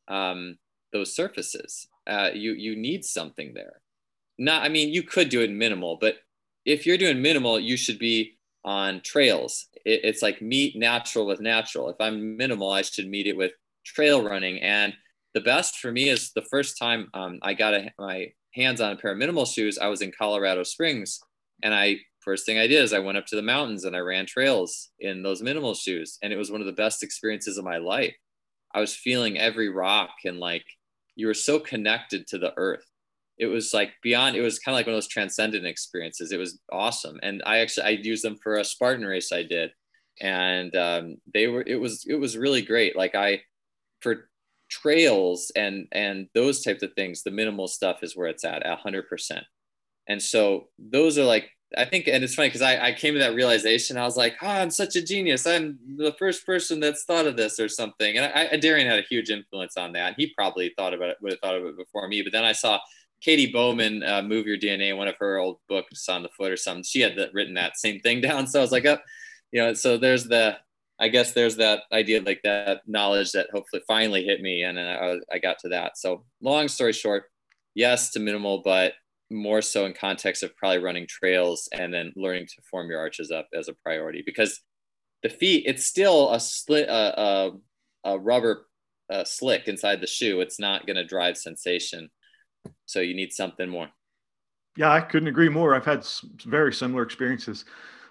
S2: um, those surfaces. Uh, you, you need something there. Not, I mean, you could do it minimal, but if you're doing minimal, you should be on trails. It, it's like meet natural with natural. If I'm minimal, I should meet it with trail running. And the best for me is the first time um, I got a, my hands on a pair of minimal shoes, I was in Colorado Springs. And I, first thing I did is I went up to the mountains and I ran trails in those minimal shoes. And it was one of the best experiences of my life. I was feeling every rock and like, you were so connected to the earth. It was like beyond, it was kind of like one of those transcendent experiences. It was awesome. And I actually, I used them for a Spartan race I did. And um, they were, it was, it was really great. Like I, for trails and, and those types of things, the minimal stuff is where it's at a hundred percent. And so those are like, I think, and it's funny because I, I came to that realization. I was like, oh, I'm such a genius. I'm the first person that's thought of this or something. And I, I Darian had a huge influence on that. He probably thought about it, would have thought of it before me. But then I saw Katie Bowman, uh, Move Your D N A, one of her old books on the foot or something. She had the, written that same thing down. So I was like, oh, you know, so there's the, I guess there's that idea, like that knowledge that hopefully finally hit me. And then I, I got to that. So long story short, yes to minimal, but more so in context of probably running trails and then learning to form your arches up as a priority, because the feet, it's still a slit, a, a, a rubber uh, slick inside the shoe. It's not going to drive sensation. So you need something more.
S1: Yeah, I couldn't agree more. I've had very similar experiences.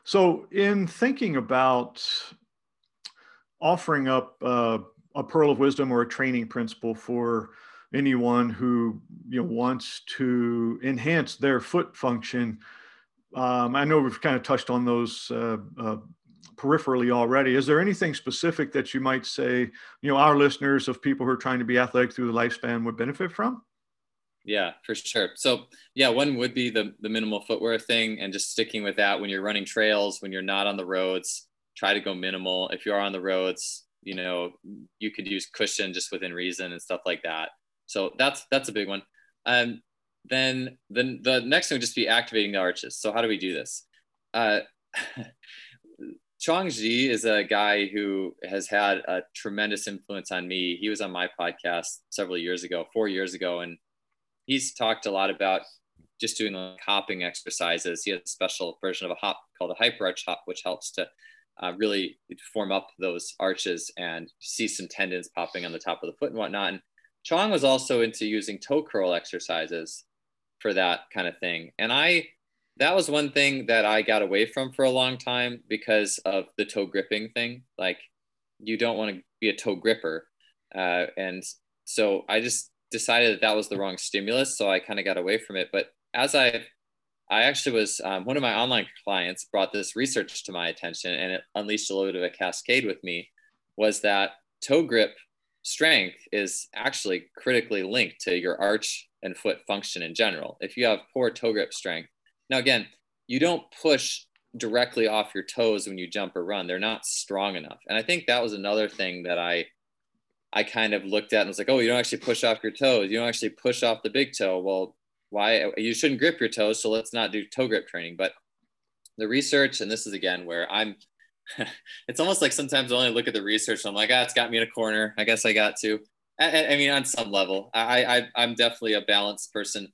S1: So in thinking about offering up uh, a pearl of wisdom or a training principle for anyone who you know wants to enhance their foot function, um, I know we've kind of touched on those uh, uh, peripherally already. Is there anything specific that you might say, you know, our listeners of people who are trying to be athletic through the lifespan would benefit from?
S2: Yeah, for sure. So yeah, one would be the, the minimal footwear thing, and just sticking with that when you're running trails, when you're not on the roads, try to go minimal. If you are on the roads, you know, you could use cushion just within reason and stuff like that. So that's, that's a big one. Um, then, then the next thing would just be activating the arches. So how do we do this? Uh, Chong Ji is a guy who has had a tremendous influence on me. He was on my podcast several years ago, four years ago, and he's talked a lot about just doing like hopping exercises. He has a special version of a hop called a hyper arch hop, which helps to uh, really form up those arches and see some tendons popping on the top of the foot and whatnot. And Chong was also into using toe curl exercises for that kind of thing. And I, that was one thing that I got away from for a long time because of the toe gripping thing. Like, you don't want to be a toe gripper. Uh, and so I just decided that that was the wrong stimulus. So I kind of got away from it. But as I, I actually was, um, one of my online clients brought this research to my attention, and it unleashed a little bit of a cascade with me, was that toe grip strength is actually critically linked to your arch and foot function in general. If you have poor toe grip strength, now again, you don't push directly off your toes when you jump or run. They're not strong enough. And I think that was another thing that I I kind of looked at and was like, oh, you don't actually push off your toes. You don't actually push off the big toe. Well, why? You shouldn't grip your toes. So let's not do toe grip training. But the research, and this is again where I'm, it's almost like sometimes I only look at the research and I'm like, ah, it's got me in a corner. I guess I got to. I, I mean, on some level, I, I, I'm definitely a balanced person.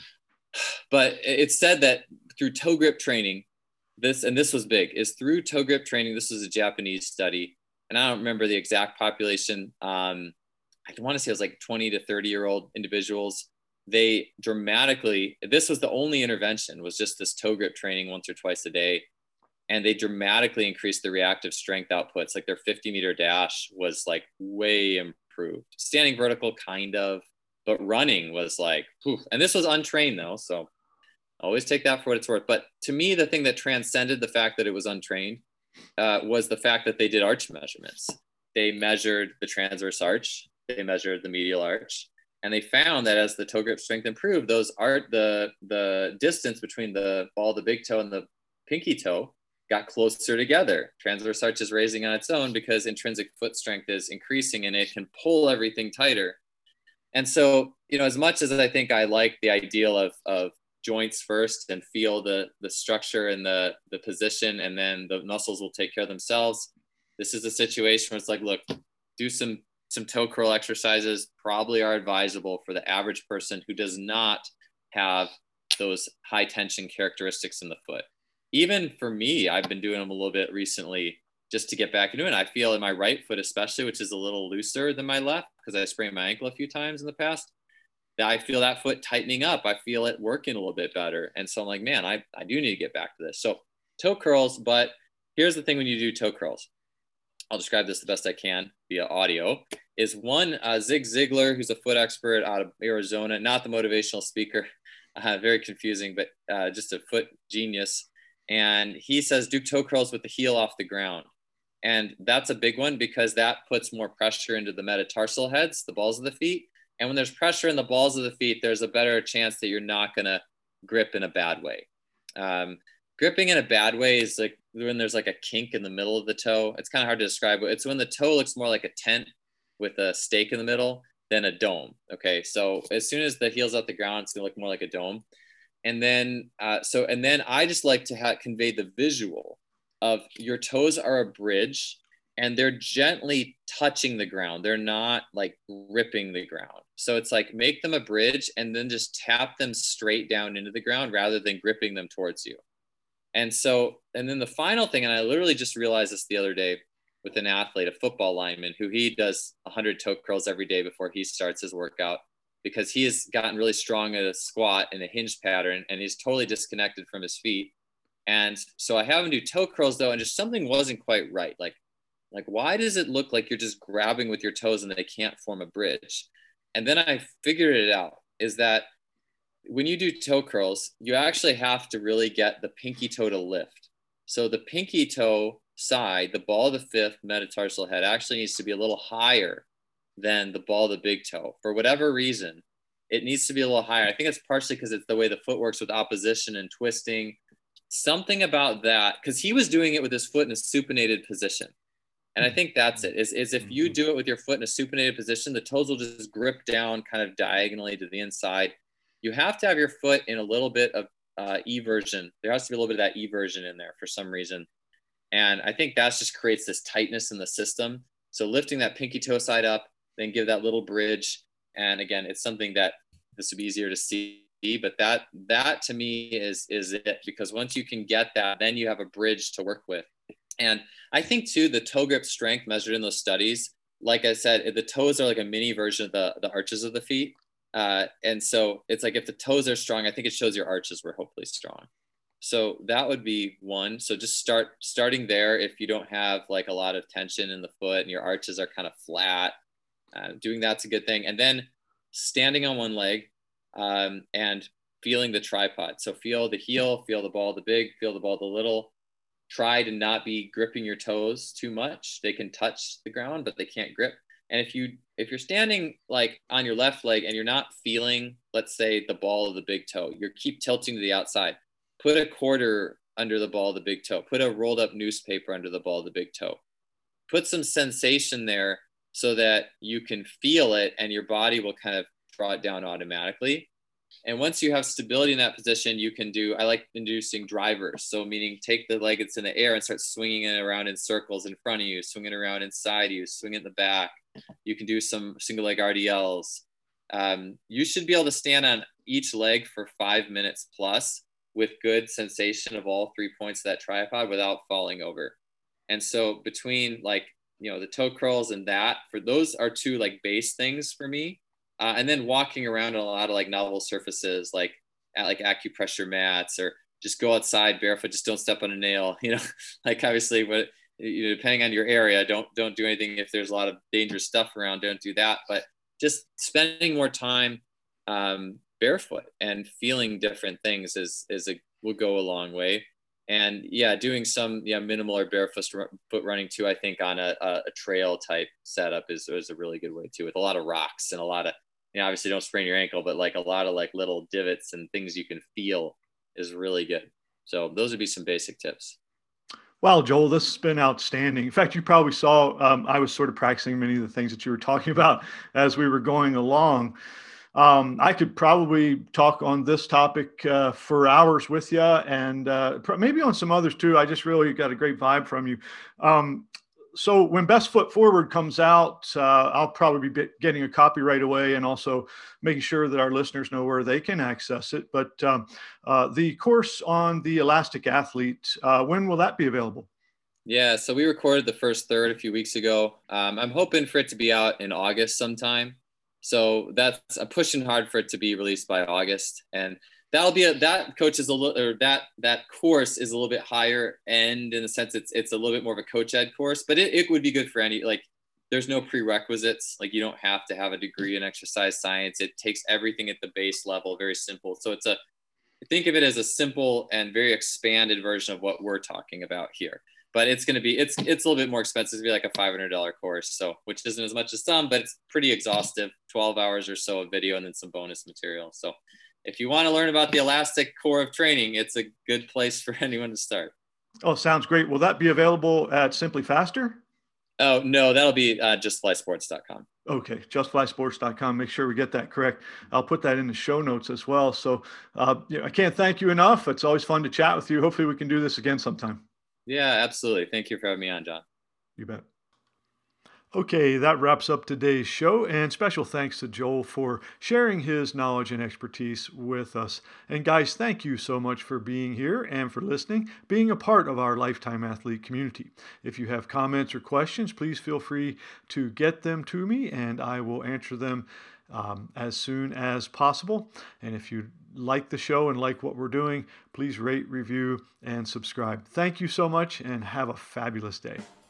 S2: But it's said that through toe grip training, this, and this was big, is through toe grip training, this was a Japanese study, and I don't remember the exact population. Um, I want to say it was like twenty to thirty year old individuals. They dramatically, this was the only intervention, was just this toe grip training once or twice a day. And they dramatically increased the reactive strength outputs. Like their fifty meter dash was like way improved. Standing vertical, kind of, but running was like, whew. And this was untrained though. So always take that for what it's worth. But to me, the thing that transcended the fact that it was untrained uh, was the fact that they did arch measurements. They measured the transverse arch, they measured the medial arch, and they found that as the toe grip strength improved, those art the the distance between the ball of the big toe and the pinky toe got closer together. Transverse arch is raising on its own because intrinsic foot strength is increasing and it can pull everything tighter. And so, you know, as much as I think I like the ideal of of joints first and feel the the structure and the the position, and then the muscles will take care of themselves, this is a situation where it's like, look, do some some toe curl exercises probably are advisable for the average person who does not have those high tension characteristics in the foot. Even for me, I've been doing them a little bit recently just to get back into it. I feel in my right foot especially, which is a little looser than my left because I sprained my ankle a few times in the past, that I feel that foot tightening up. I feel it working a little bit better. And so I'm like, man, I, I do need to get back to this. So toe curls, but here's the thing when you do toe curls. I'll describe this the best I can via audio, is one, uh, Zig Ziglar, who's a foot expert out of Arizona, not the motivational speaker, uh, very confusing, but uh, just a foot genius. And he says, do toe curls with the heel off the ground. And that's a big one because that puts more pressure into the metatarsal heads, the balls of the feet. And when there's pressure in the balls of the feet, there's a better chance that you're not going to grip in a bad way. Um, gripping in a bad way is like when there's like a kink in the middle of the toe. It's kind of hard to describe. It's when the toe looks more like a tent with a stake in the middle than a dome. Okay. So as soon as the heel's off the ground, it's going to look more like a dome. And then, uh, so, and then I just like to ha- convey the visual of your toes are a bridge and they're gently touching the ground. They're not like ripping the ground. So it's like, make them a bridge and then just tap them straight down into the ground rather than gripping them towards you. And so, and then the final thing, and I literally just realized this the other day with an athlete, a football lineman, who he does one hundred toe curls every day before he starts his workout, because he has gotten really strong at a squat and a hinge pattern, and he's totally disconnected from his feet. And so I have him do toe curls though, and just something wasn't quite right. Like, like why does it look like you're just grabbing with your toes and they can't form a bridge? And then I figured it out, is that when you do toe curls, you actually have to really get the pinky toe to lift. So the pinky toe side, the ball of the fifth metatarsal head, actually needs to be a little higher than the ball of the big toe. For whatever reason, it needs to be a little higher. I think it's partially because it's the way the foot works with opposition and twisting. Something about that, because he was doing it with his foot in a supinated position. And I think that's it, is, is if you do it with your foot in a supinated position, the toes will just grip down kind of diagonally to the inside. You have to have your foot in a little bit of uh, eversion. There has to be a little bit of that eversion in there for some reason. And I think that just creates this tightness in the system. So lifting that pinky toe side up, then give that little bridge. And again, it's something that this would be easier to see, but that, that to me is, is it, because once you can get that, then you have a bridge to work with. And I think too, the toe grip strength measured in those studies, like I said, the toes are like a mini version of the, the arches of the feet. Uh, and so it's like, if the toes are strong, I think it shows your arches were hopefully strong. So that would be one. So just start starting there. If you don't have like a lot of tension in the foot and your arches are kind of flat, uh, doing that's a good thing. And then standing on one leg um, and feeling the tripod. So feel the heel, feel the ball, the big, feel the ball, the little. Try to not be gripping your toes too much. They can touch the ground, but they can't grip. And if you, if you're standing like on your left leg and you're not feeling, let's say the ball of the big toe, you keep tilting to the outside, put a quarter under the ball of the big toe, put a rolled up newspaper under the ball of the big toe, put some sensation there so that you can feel it and your body will kind of draw it down automatically. And once you have stability in that position, you can do, I like inducing drivers. So meaning take the leg that's in the air and start swinging it around in circles in front of you, swing it around inside you, swing it in the back. You can do some single leg R D Ls. Um, you should be able to stand on each leg for five minutes plus with good sensation of all three points of that tripod without falling over. And so between like, you know, the toe curls and that, for those are two like base things for me. Uh, and then walking around on a lot of like novel surfaces, like at like acupressure mats, or just go outside barefoot, just don't step on a nail, you know, like obviously, but you know, depending on your area, don't, don't do anything. If there's a lot of dangerous stuff around, don't do that. But just spending more time um, barefoot and feeling different things is, is a, will go a long way. And yeah, doing some yeah minimal or barefoot foot running too, I think on a, a trail type setup is, is a really good way too, with a lot of rocks and a lot of, you know, obviously don't sprain your ankle, but like a lot of like little divots and things you can feel is really good. So those would be some basic tips.
S1: Well, Joel, this has been outstanding. In fact, you probably saw um, I was sort of practicing many of the things that you were talking about as we were going along. Um, I could probably talk on this topic uh, for hours with you, and uh, maybe on some others too. I just really got a great vibe from you. Um, so when Best Foot Forward comes out, uh, I'll probably be getting a copy right away, and also making sure that our listeners know where they can access it. But um, uh, the course on the Elastic Athlete, uh, when will that be available?
S2: Yeah, so we recorded the first third a few weeks ago. Um, I'm hoping for it to be out in August sometime. So that's, I'm pushing hard for it to be released by August, and that'll be a, that coach is a little, or that, that course is a little bit higher end in the sense it's, it's a little bit more of a coach ed course, but it, it would be good for any, like there's no prerequisites. Like you don't have to have a degree in exercise science. It takes everything at the base level, very simple. So it's a, think of it as a simple and very expanded version of what we're talking about here. But it's going to be, it's, it's a little bit more expensive. It'll be like a five hundred dollars course. So, which isn't as much as some, but it's pretty exhaustive, twelve hours or so of video and then some bonus material. So if you want to learn about the elastic core of training, it's a good place for anyone to start.
S1: Oh, sounds great. Will that be available at Simply Faster?
S2: Oh, no, that'll be uh, just fly sports dot com.
S1: Okay, just fly sports dot com. Make sure we get that correct. I'll put that in the show notes as well. So uh, you know, I can't thank you enough. It's always fun to chat with you. Hopefully we can do this again sometime.
S2: Yeah, absolutely. Thank you for having me on, John.
S1: You bet. Okay, that wraps up today's show, and special thanks to Joel for sharing his knowledge and expertise with us. And guys, thank you so much for being here and for listening, being a part of our Lifetime Athlete community. If you have comments or questions, please feel free to get them to me, and I will answer them um, as soon as possible. And if you like the show and like what we're doing, please rate, review, and subscribe. Thank you so much, and have a fabulous day.